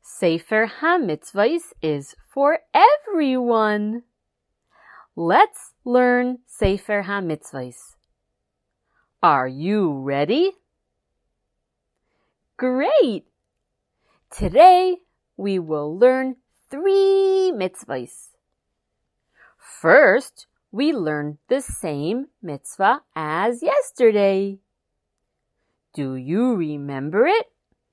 Sefer HaMitzvahs is for everyone. Let's learn Sefer HaMitzvahs. Are you ready? Great! Today we will learn 3 mitzvahs. First, we learned the same mitzvah as yesterday. Do you remember it?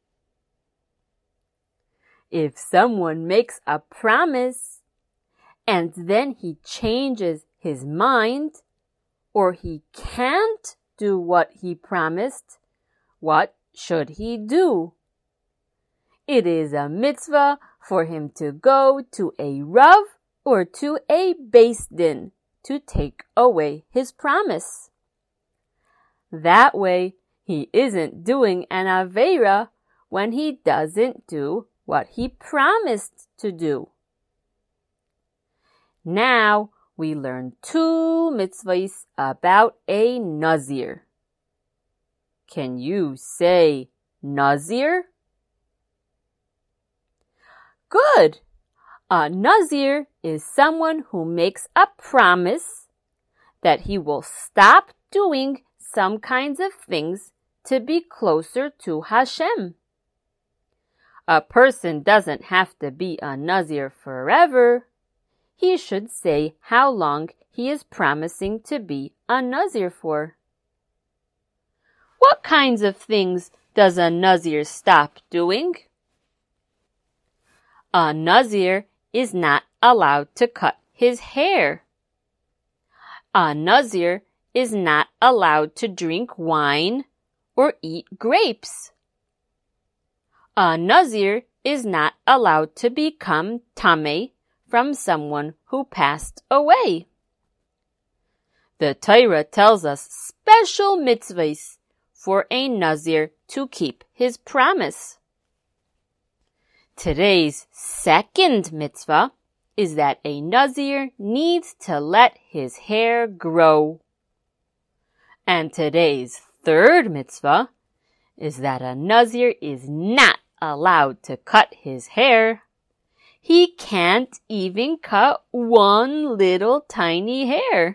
If someone makes a promise and then he changes his mind or he can't do what he promised, what should he do? It is a mitzvah for him to go to a Rav or to a Beis Din to take away his promise. That way, he isn't doing an Aveira when he doesn't do what he promised to do. Now, we learn 2 mitzvahs about a Nazir. Can you say Nazir? Good! A Nazir is someone who makes a promise that he will stop doing some kinds of things to be closer to Hashem. A person doesn't have to be a Nazir forever. He should say how long he is promising to be a Nazir for. What kinds of things does a Nazir stop doing? A Nazir is not allowed to cut his hair. A Nazir is not allowed to drink wine or eat grapes. A Nazir is not allowed to become tameh from someone who passed away. The Torah tells us special mitzvahs for a Nazir to keep his promise. Today's second mitzvah is that a Nazir needs to let his hair grow. And today's third mitzvah is that a Nazir is not allowed to cut his hair. He can't even cut one little tiny hair.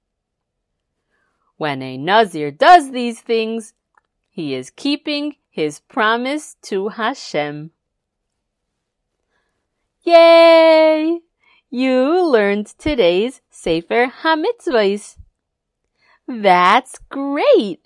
When a Nazir does these things, he is keeping his promise to Hashem. Yay! You learned today's Sefer HaMitzvahs. That's great!